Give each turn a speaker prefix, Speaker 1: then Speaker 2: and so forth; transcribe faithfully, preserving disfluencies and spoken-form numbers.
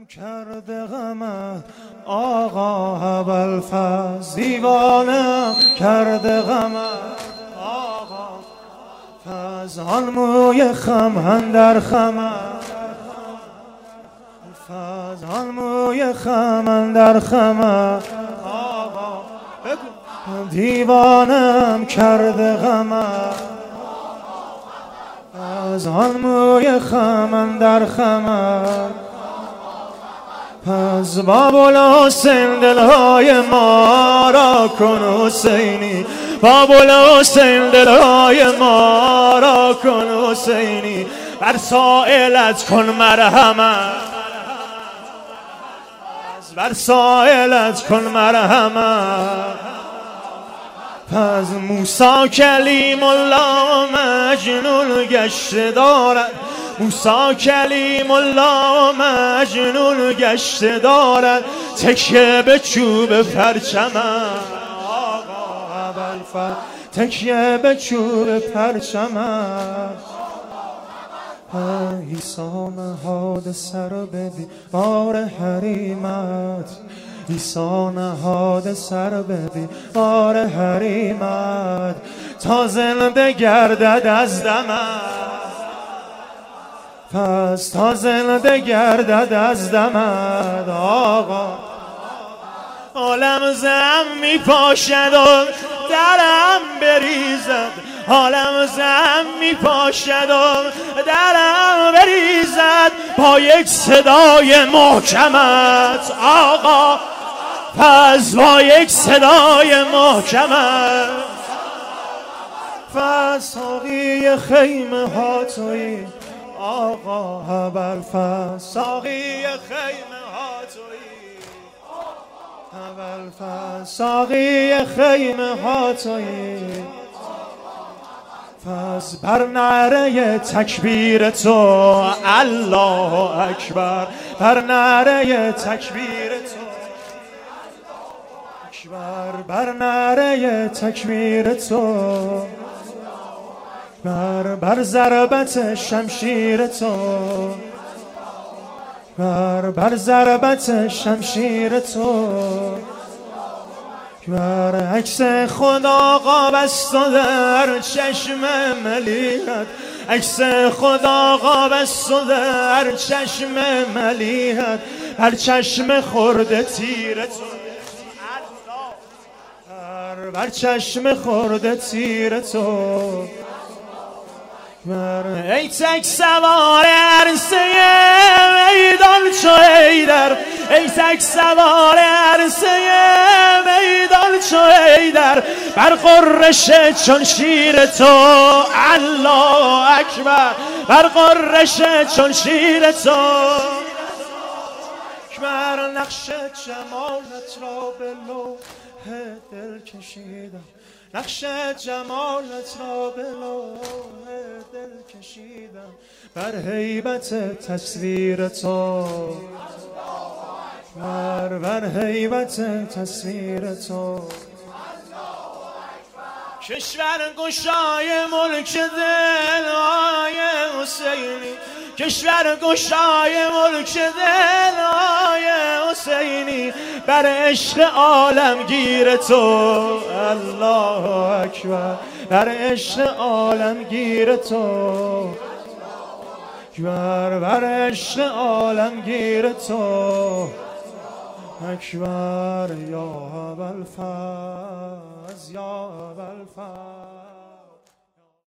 Speaker 1: کرده غمت آقا ابوالفضل، دیوانم کرده غمت آقا فضل. آن موی خم اندر خمت فضل، آن موی خم اندر خمت آقا دیوانم کرده غمت از آن موی خم اندر خمت. پس باب الحسین دلهای ما را کن حسینی، باب الحسین دلهای ما را کن حسینی، بر سائلت کن مرحمت، بر سائلت کن مرحمت. پس موسی کلیم الله مجنون گشته دارد، موسی کلیم الله مجنون گشته دارد، تکیه به چوب پرچمت آقا ابوالفضل، تکیه به چوب پرچمت. عیسی نهاد سر به دیوار حریمت، عیسی نهاد سر به دیوار حریمت، تا زنده گردد از دمت، پس تا زنده گردد از دمت آقا. عالم زم می پاشد و درم بریزد، عالم زم می پاشد و درم بریزد، با یک صدای محکمت آقا، پس با یک صدای محکمت. پس ساقی خیمه ها تویی آقا ابوالفضل، ساقی خیمه ها تویی ابوالفضل، ساقی خیمه ها تویی. پس بر نعره تکبیر تو الله اکبر، بر نعره تکبیر تو اکبر، بر نعره تکبیر تو بر بر ضربت شمشیر تو، بر بر ضربت شمشیر تو، بر عکس خدا قاب است و در چشم ملیحت، عکس خدا قاب است و در چشم ملیحت، بر چشم خورده تیر تو بر بر چشم خورده تیر تو. ای تک سوار عرصه میدان چو حیدر، ای تک سوار عرصه میدان چو حیدر، بر قرش چون شیر تو الله اکبر، بر قرش چون شیر تو اکبر. نقش جمالت را به لوح دل کشیدم، نقش جمالت را به لوح دل کشیدم، بر هیبت تصویر تو بر بر هیبت تصویر تو. کشور گشای ملک دلهای حسینی، کشور گشای ملک دلهای حسینی، بر عشق عالمگیر تو الله اکبر، بر عشق عالمگیر تو اکبر، بر عشق عالمگیر تو اکبر. یا ابوالفضل یا ابوالفضل.